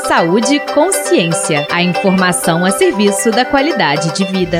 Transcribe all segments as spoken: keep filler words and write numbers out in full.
Saúde e Consciência. A informação a serviço da qualidade de vida.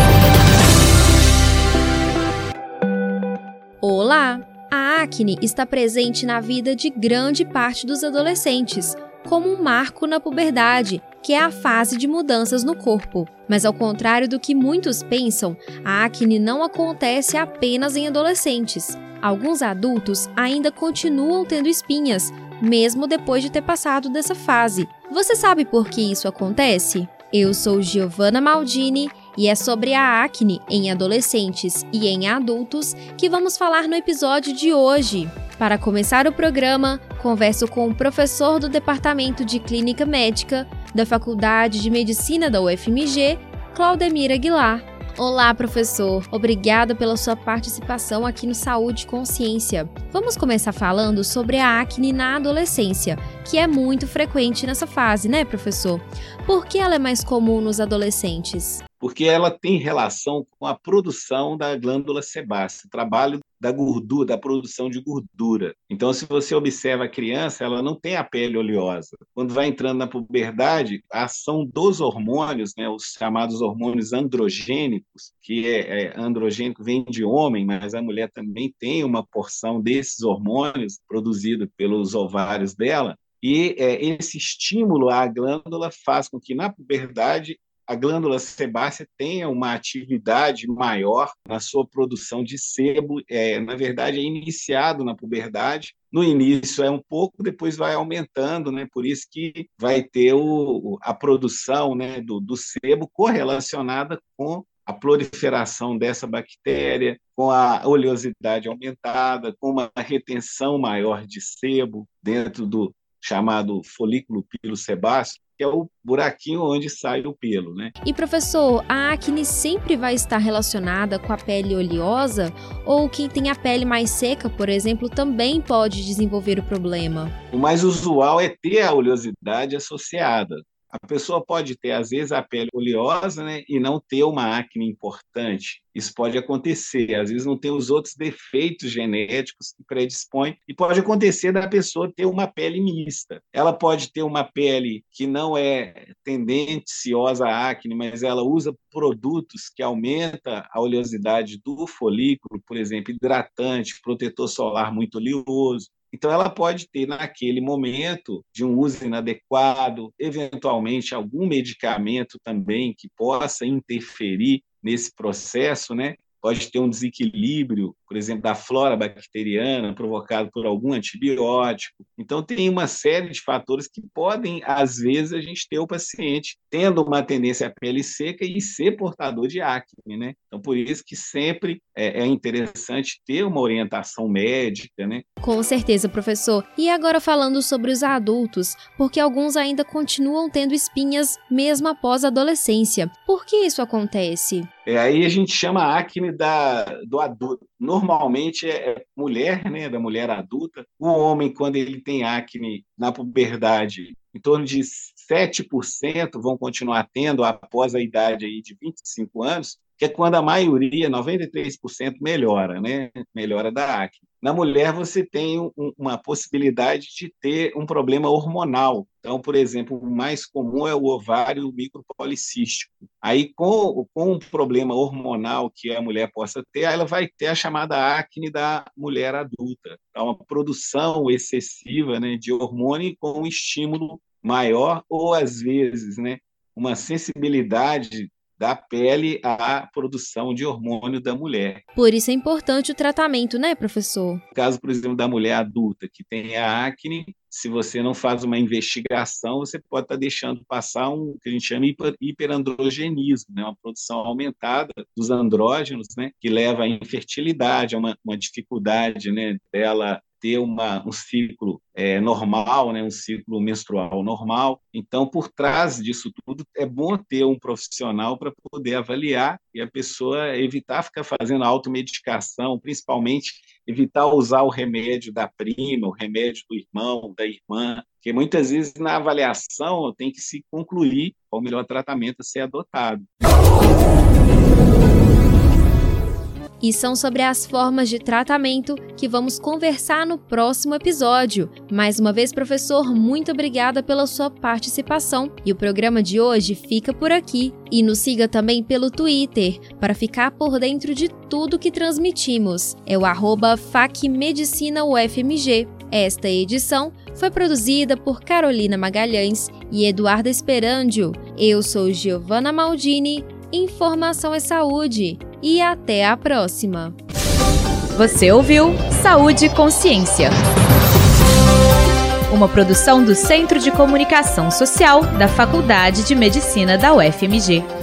Olá! A acne está presente na vida de grande parte dos adolescentes, como um marco na puberdade, que é a fase de mudanças no corpo. Mas ao contrário do que muitos pensam, a acne não acontece apenas em adolescentes. Alguns adultos ainda continuam tendo espinhas, mesmo depois de ter passado dessa fase. Você sabe por que isso acontece? Eu sou Giovanna Maldini e é sobre a acne em adolescentes e em adultos que vamos falar no episódio de hoje. Para começar o programa, converso com o professor do Departamento de Clínica Médica da Faculdade de Medicina da U F M G, Claudemir Aguilar. Olá, professor. Obrigada pela sua participação aqui no Saúde e Consciência. Vamos começar falando sobre a acne na adolescência, que é muito frequente nessa fase, né, professor? Por que ela é mais comum nos adolescentes? Porque ela tem relação com a produção da glândula sebácea, o trabalho da gordura, da produção de gordura. Então, se você observa a criança, ela não tem a pele oleosa. Quando vai entrando na puberdade, a ação dos hormônios, né, os chamados hormônios androgênicos, que é, é androgênico vem de homem, mas a mulher também tem uma porção desses hormônios produzido pelos ovários dela, e é, esse estímulo à glândula faz com que na puberdade a glândula sebácea tenha uma atividade maior na sua produção de sebo. É, na verdade, é iniciado na puberdade. No início é um pouco, depois vai aumentando, né? Por isso que vai ter o, a produção, né, do, do sebo correlacionada com a proliferação dessa bactéria, com a oleosidade aumentada, com uma retenção maior de sebo dentro do chamado folículo pilosebáceo, que é o buraquinho onde sai o pelo, né? E, professor, a acne sempre vai estar relacionada com a pele oleosa? Ou quem tem a pele mais seca, por exemplo, também pode desenvolver o problema? O mais usual é ter a oleosidade associada. A pessoa pode ter, às vezes, a pele oleosa, né, e não ter uma acne importante. Isso pode acontecer. Às vezes não tem os outros defeitos genéticos que predispõem. E pode acontecer da pessoa ter uma pele mista. Ela pode ter uma pele que não é tendenciosa à acne, mas ela usa produtos que aumentam a oleosidade do folículo, por exemplo, hidratante, protetor solar muito oleoso. Então, ela pode ter, naquele momento, de um uso inadequado, eventualmente algum medicamento também que possa interferir nesse processo, né? Pode ter um desequilíbrio, por exemplo, da flora bacteriana provocado por algum antibiótico. Então, tem uma série de fatores que podem, às vezes, a gente ter o paciente tendo uma tendência à pele seca e ser portador de acne, né? Então, por isso que sempre é, é interessante ter uma orientação médica, né? Com certeza, professor. E agora falando sobre os adultos, porque alguns ainda continuam tendo espinhas mesmo após a adolescência. Por que isso acontece? É, aí a gente chama a acne da, do adulto. Normalmente é mulher, né, da mulher adulta. O homem, quando ele tem acne na puberdade, em torno de sete por cento vão continuar tendo após a idade aí de vinte e cinco anos, que é quando a maioria, noventa e três por cento, melhora, né? Melhora da acne. Na mulher, você tem um, uma possibilidade de ter um problema hormonal. Então, por exemplo, o mais comum é o ovário micropolicístico. Aí, com, com um problema hormonal que a mulher possa ter, ela vai ter a chamada acne da mulher adulta. Então, uma produção excessiva, né, de hormônio com um estímulo maior ou, às vezes, né, uma sensibilidade da pele à produção de hormônio da mulher. Por isso é importante o tratamento, né, professor? No caso, por exemplo, da mulher adulta que tem a acne, se você não faz uma investigação, você pode estar deixando passar um que a gente chama hiper, hiperandrogenismo, né? Uma produção aumentada dos andrógenos, né? Que leva à infertilidade, a uma, uma dificuldade, né, dela ter uma, um ciclo é, normal, né, um ciclo menstrual normal. Então, por trás disso tudo, é bom ter um profissional para poder avaliar e a pessoa evitar ficar fazendo automedicação, principalmente evitar usar o remédio da prima, o remédio do irmão, da irmã, porque muitas vezes na avaliação tem que se concluir qual o melhor tratamento a ser adotado. e são sobre as formas de tratamento que vamos conversar no próximo episódio. Mais uma vez, professor, muito obrigada pela sua participação e o programa de hoje fica por aqui. E nos siga também pelo Twitter para ficar por dentro de tudo que transmitimos. É o arroba facmedicinaufmg. Esta edição foi produzida por Carolina Magalhães e Eduarda Esperandio. Eu sou Giovanna Maldini. Informação é saúde. E até a próxima. Você ouviu Saúde e Consciência, uma produção do Centro de Comunicação Social da Faculdade de Medicina da U F M G.